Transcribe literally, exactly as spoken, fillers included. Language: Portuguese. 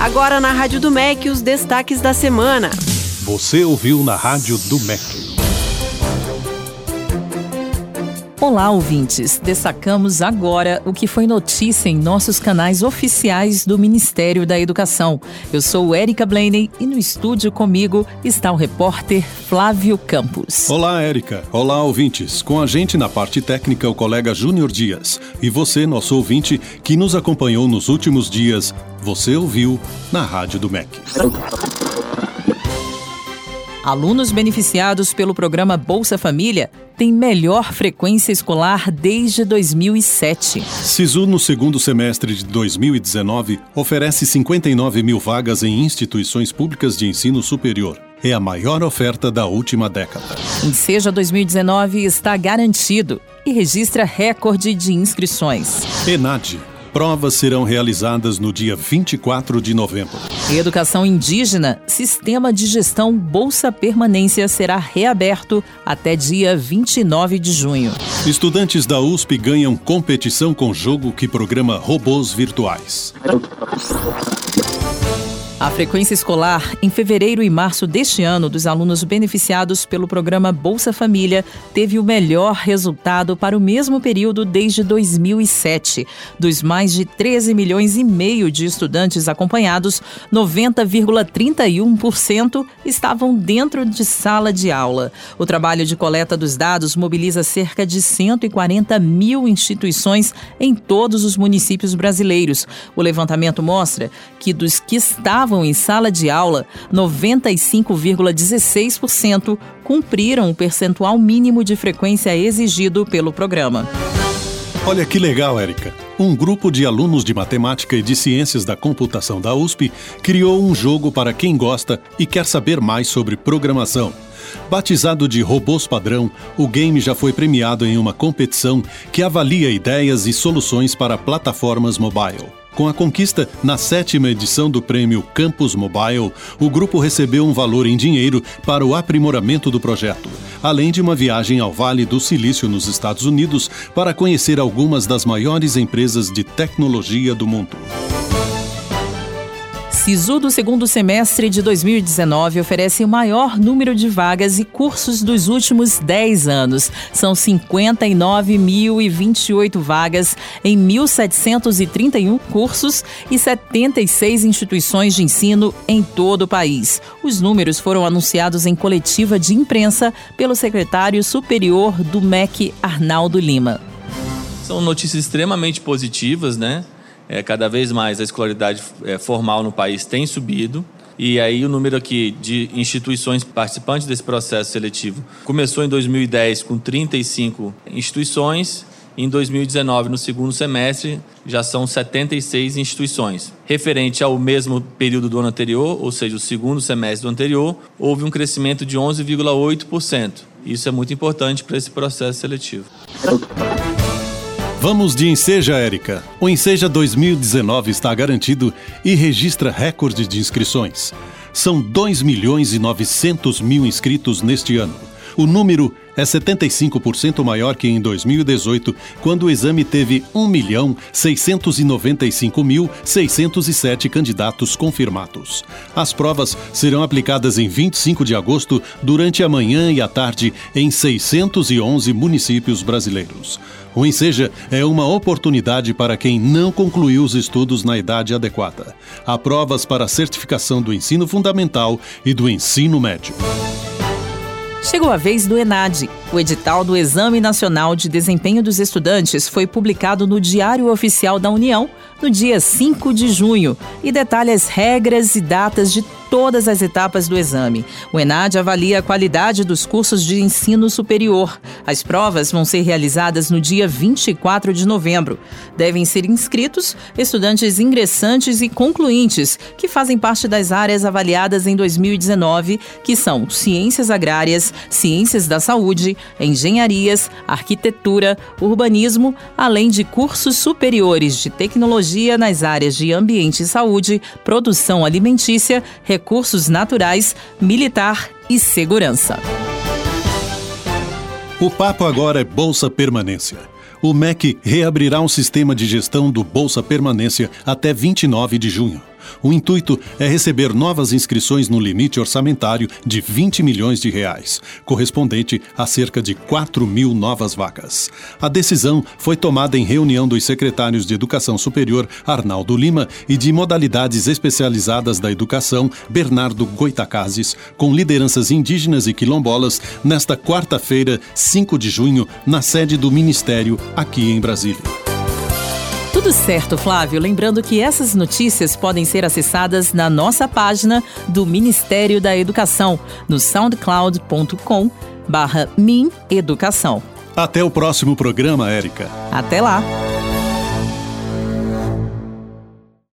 Agora na Rádio do M E C, os destaques da semana. Você ouviu na Rádio do M E C. Olá, ouvintes! Destacamos agora o que foi notícia em nossos canais oficiais do Ministério da Educação. Eu sou Érica Blaney e no estúdio comigo está o repórter Flávio Campos. Olá, Érica. Olá, ouvintes. Com a gente na parte técnica o colega Júnior Dias. E você, nosso ouvinte, que nos acompanhou nos últimos dias, você ouviu na Rádio do M E C. Alunos beneficiados pelo programa Bolsa Família têm melhor frequência escolar desde dois mil e sete. Sisu, no segundo semestre de dois mil e dezenove, oferece cinquenta e nove mil vagas em instituições públicas de ensino superior. É a maior oferta da última década. Enseja dois mil e dezenove está garantido e registra recorde de inscrições. ENAD. Provas serão realizadas no dia vinte e quatro de novembro. Educação indígena, Sistema de Gestão Bolsa Permanência será reaberto até dia vinte e nove de junho. Estudantes da U S P ganham competição com jogo que programa robôs virtuais. A frequência escolar em fevereiro e março deste ano dos alunos beneficiados pelo programa Bolsa Família teve o melhor resultado para o mesmo período desde dois mil e sete. Dos mais de treze milhões e meio de estudantes acompanhados, noventa vírgula trinta e um por cento estavam dentro de sala de aula. O trabalho de coleta dos dados mobiliza cerca de cento e quarenta mil instituições em todos os municípios brasileiros. O levantamento mostra que dos que estavam em sala de aula, noventa e cinco vírgula dezesseis por cento cumpriram o percentual mínimo de frequência exigido pelo programa. Olha que legal, Érica. Um grupo de alunos de matemática e de ciências da computação da U S P criou um jogo para quem gosta e quer saber mais sobre programação. Batizado de Robôs Padrão, o game já foi premiado em uma competição que avalia ideias e soluções para plataformas mobile. Com a conquista na sétima edição do prêmio Campus Mobile, o grupo recebeu um valor em dinheiro para o aprimoramento do projeto, além de uma viagem ao Vale do Silício nos Estados Unidos para conhecer algumas das maiores empresas de tecnologia do mundo. Sisu do segundo semestre de dois mil e dezenove oferece o maior número de vagas e cursos dos últimos dez anos. São cinquenta e nove mil e vinte e oito vagas em mil setecentos e trinta e um cursos e setenta e seis instituições de ensino em todo o país. Os números foram anunciados em coletiva de imprensa pelo secretário superior do M E C, Arnaldo Lima. São notícias extremamente positivas, né? É, cada vez mais a escolaridade é, formal no país tem subido. E aí o número aqui de instituições participantes desse processo seletivo começou em dois mil e dez com trinta e cinco instituições. Em dois mil e dezenove, no segundo semestre, já são setenta e seis instituições. Referente ao mesmo período do ano anterior, ou seja, o segundo semestre do anterior, houve um crescimento de onze vírgula oito por cento. Isso é muito importante para esse processo seletivo. Vamos de Enseja, Érica. O Enseja dois mil e dezenove está garantido e registra recorde de inscrições. São dois milhões e novecentos mil inscritos neste ano. O número é setenta e cinco por cento maior que em dois mil e dezoito, quando o exame teve um milhão seiscentos e noventa e cinco mil seiscentos e sete candidatos confirmados. As provas serão aplicadas em vinte e cinco de agosto, durante a manhã e a tarde, em seiscentos e onze municípios brasileiros. O Enseja é uma oportunidade para quem não concluiu os estudos na idade adequada. Há provas para a certificação do ensino fundamental e do ensino médio. Chegou a vez do ENAD. O edital do Exame Nacional de Desempenho dos Estudantes foi publicado no Diário Oficial da União no dia cinco de junho e detalha as regras e datas de todas as etapas do exame. O ENAD avalia a qualidade dos cursos de ensino superior. As provas vão ser realizadas no dia vinte e quatro de novembro. Devem ser inscritos estudantes ingressantes e concluintes que fazem parte das áreas avaliadas em dois mil e dezenove, que são ciências agrárias, ciências da saúde, engenharias, arquitetura, urbanismo, além de cursos superiores de tecnologia nas áreas de ambiente e saúde, produção alimentícia, recursos naturais, militar e segurança. O papo agora é Bolsa Permanência. O M E C reabrirá um sistema de gestão do Bolsa Permanência até vinte e nove de junho. O intuito é receber novas inscrições no limite orçamentário de vinte milhões de reais, correspondente a cerca de quatro mil novas vagas. A decisão foi tomada em reunião dos secretários de Educação Superior, Arnaldo Lima, e de Modalidades Especializadas da Educação, Bernardo Goitacazes, com lideranças indígenas e quilombolas, nesta quarta-feira, cinco de junho, na sede do Ministério, aqui em Brasília. Tudo certo, Flávio. Lembrando que essas notícias podem ser acessadas na nossa página do Ministério da Educação, no soundcloud ponto com barra min educação. Até o próximo programa, Érica. Até lá!